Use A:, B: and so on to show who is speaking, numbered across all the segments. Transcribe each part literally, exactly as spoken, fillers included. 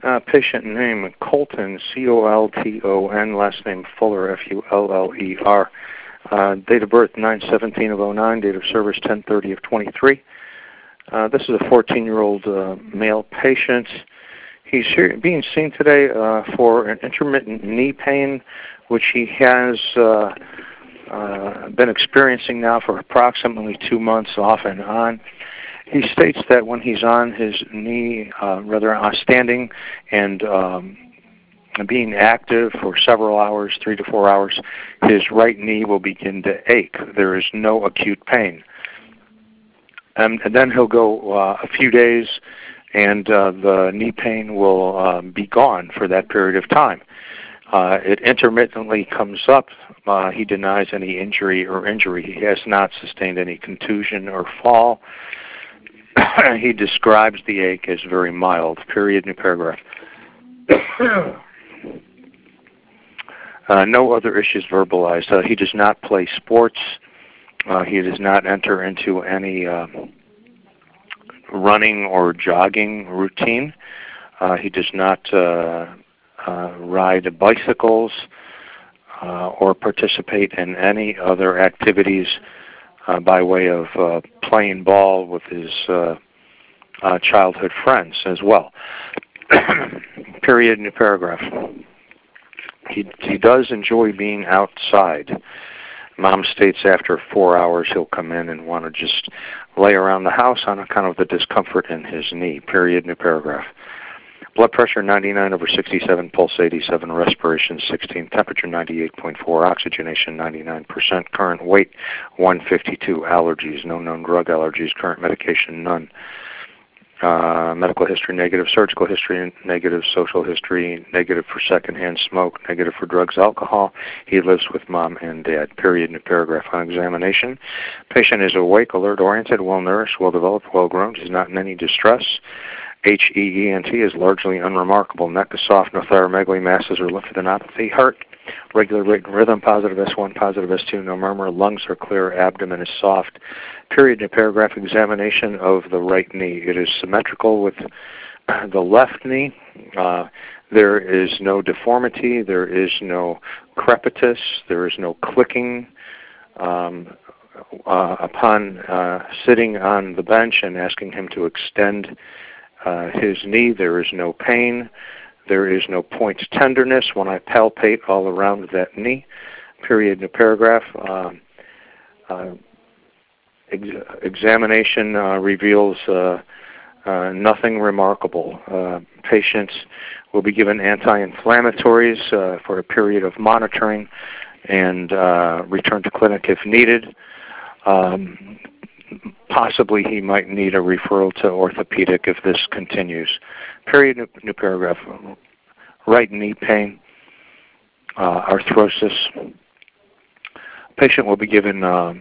A: Uh, patient name, Colton, C O L T O N, last name Fuller, F U L L E R. Uh, date of birth, nine seventeen of oh nine, date of service, ten thirty of twenty-three. Uh, this is a fourteen-year-old uh, male patient. He's here, being seen today uh, for an intermittent knee pain, which he has uh, uh, been experiencing now for approximately two months off and on. He states that when he's on his knee, uh, rather uh, standing and um, being active for several hours, three to four hours, his right knee will begin to ache. There is no acute pain. Um, and then he'll go uh, a few days and uh, the knee pain will uh, be gone for that period of time. Uh, it intermittently comes up. Uh, he denies any injury or injury. He has not sustained any contusion or fall. He describes the ache as very mild. Period, new paragraph. uh, no other issues verbalized. Uh, he does not play sports. Uh, he does not enter into any uh, running or jogging routine. Uh, he does not uh, uh, ride bicycles uh, or participate in any other activities uh, by way of uh, playing ball with his uh, uh, childhood friends as well. Period, new paragraph. He, he does enjoy being outside. Mom states after four hours he'll come in and want to just lay around the house on account of the discomfort in his knee. Period, new paragraph. Blood pressure ninety-nine over sixty-seven, pulse eighty-seven, respiration sixteen, temperature ninety-eight point four, oxygenation ninety-nine percent, current weight one fifty-two, allergies, no known drug allergies, current medication none. Uh, medical history negative, surgical history negative, social history negative for secondhand smoke, negative for drugs, alcohol. He lives with mom and dad. Period, new paragraph. On examination, patient is awake, alert, oriented, well-nourished, well-developed, well-groomed. He's not in any distress. H E E N T is largely unremarkable. Neck is soft, no thyromegaly, masses or lymphadenopathy. Heart, regular rate and rhythm, positive S one, positive S two, no murmur. Lungs are clear, abdomen is soft. Period, new paragraph. Examination of the right knee. It is symmetrical with the left knee. Uh, there is no deformity. There is no crepitus. There is no clicking. Um, uh, upon uh, sitting on the bench and asking him to extend uh, his knee, there is no pain. There is no point tenderness when I palpate all around that knee. Period, new paragraph. Uh, uh, ex- examination uh, reveals uh, uh, nothing remarkable. Uh, patients will be given anti-inflammatories uh, for a period of monitoring and uh, return to clinic if needed. Um, possibly he might need a referral to orthopedic if this continues. Period, new, new paragraph. Right knee pain, uh, arthrosis. Patient will be given uh,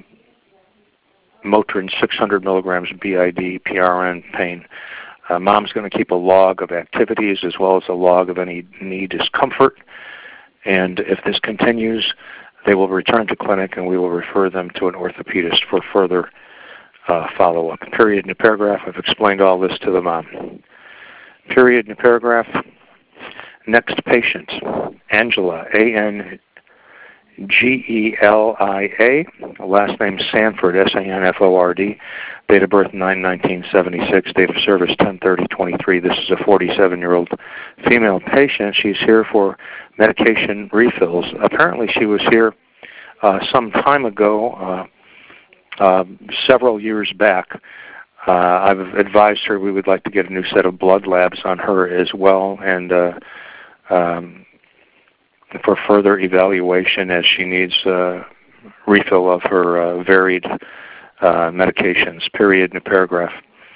A: Motrin six hundred milligrams B I D, P R N pain. Uh, mom's going to keep a log of activities as well as a log of any knee discomfort. And if this continues, they will return to clinic and we will refer them to an orthopedist for further uh, follow-up. Period, new paragraph. I've explained all this to the mom. Period, new paragraph. Next patient, Angela, A N G E L I A, last name Sanford, S A N F O R D, date of birth nine nineteen seventy-six, date of service ten thirty twenty-three. This is a forty-seven-year-old female patient. She's here for medication refills. Apparently she was here uh, some time ago, uh, uh, several years back. Uh, I've advised her we would like to get a new set of blood labs on her as well, and uh, um, for further evaluation as she needs uh, refill of her uh, varied uh, medications. Period, new paragraph.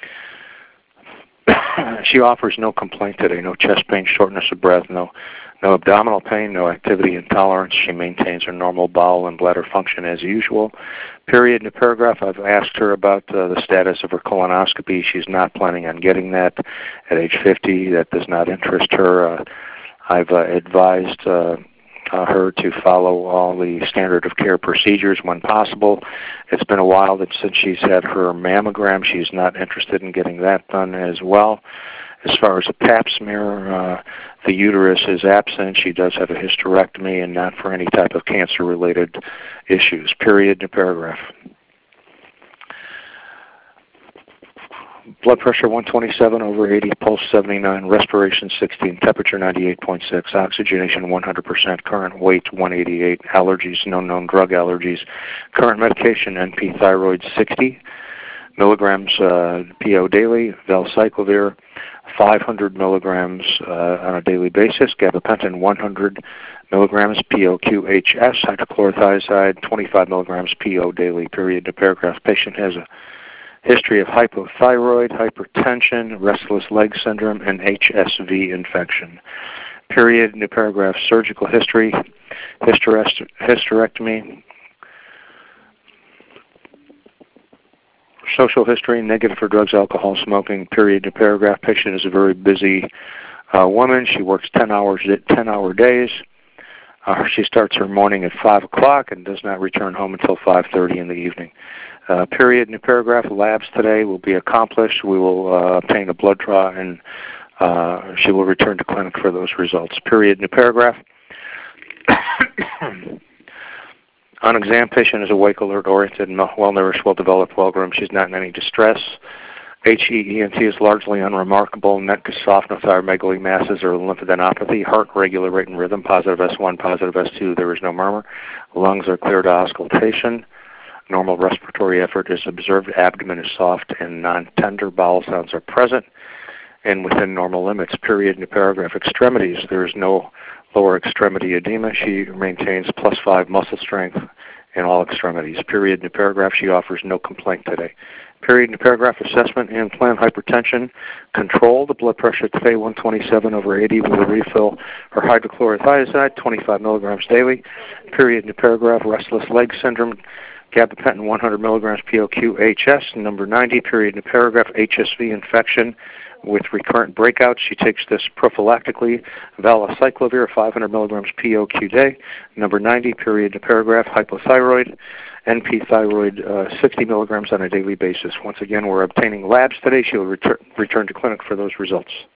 A: She offers no complaint today, no chest pain, shortness of breath, no no abdominal pain, no activity intolerance. She maintains her normal bowel and bladder function as usual. Period, new paragraph. I've asked her about uh, the status of her colonoscopy. She's not planning on getting that at age fifty. That does not interest her. Uh, I've uh, advised uh, uh, her to follow all the standard of care procedures when possible. It's been a while that since she's had her mammogram. She's not interested in getting that done as well. As far as a pap smear, uh, the uterus is absent. She does have a hysterectomy and not for any type of cancer-related issues. Period. New paragraph. Blood pressure one twenty-seven over eighty, pulse seventy-nine, respiration sixteen, temperature ninety-eight point six, oxygenation one hundred percent, current weight one eighty-eight, allergies, no known drug allergies, current medication N P thyroid sixty milligrams uh, P O daily, valcyclovir five hundred milligrams uh, on a daily basis, gabapentin one hundred milligrams P O Q H S, hydrochlorothiazide twenty-five milligrams P O daily. Period. The paragraph. Patient has a history of hypothyroid, hypertension, restless leg syndrome, and H S V infection. Period. New paragraph. Surgical history, hysterest- hysterectomy. Social history, negative for drugs, alcohol, smoking. Period. New paragraph. Patient is a very busy uh, woman. She works ten hours, ten hour days. Uh, she starts her morning at five o'clock and does not return home until five thirty in the evening. Uh, period. New paragraph. Labs today will be accomplished. We will uh, obtain a blood draw, and uh, she will return to clinic for those results. Period. New paragraph. On exam, patient is awake, alert, oriented, well-nourished, well-developed, well-groomed. She's not in any distress. H E E N T is largely unremarkable. Neck is soft, no thyromegaly masses or lymphadenopathy. Heart regular rate and rhythm, positive S one, positive S two. There is no murmur. Lungs are clear to auscultation. Normal respiratory effort is observed. Abdomen is soft and non-tender. Bowel sounds are present and within normal limits. Period. New paragraph. Extremities. There is no lower extremity edema. She maintains plus five muscle strength in all extremities. Period. New paragraph. She offers no complaint today. Period. New paragraph. Assessment and plan hypertension. Control. The blood pressure today one twenty-seven over eighty. We will refill her hydrochlorothiazide twenty-five milligrams daily. Period. New paragraph. Restless leg syndrome. Gabapentin one hundred milligrams P O Q H S. Number ninety. Period. New paragraph. H S V infection with recurrent breakouts. She takes this prophylactically. Valcyclovir five hundred milligrams P O Q day. Number ninety. Period. New paragraph. Hypothyroid. N P thyroid uh, sixty milligrams on a daily basis. Once again, we're obtaining labs today. She will retur- return to clinic for those results.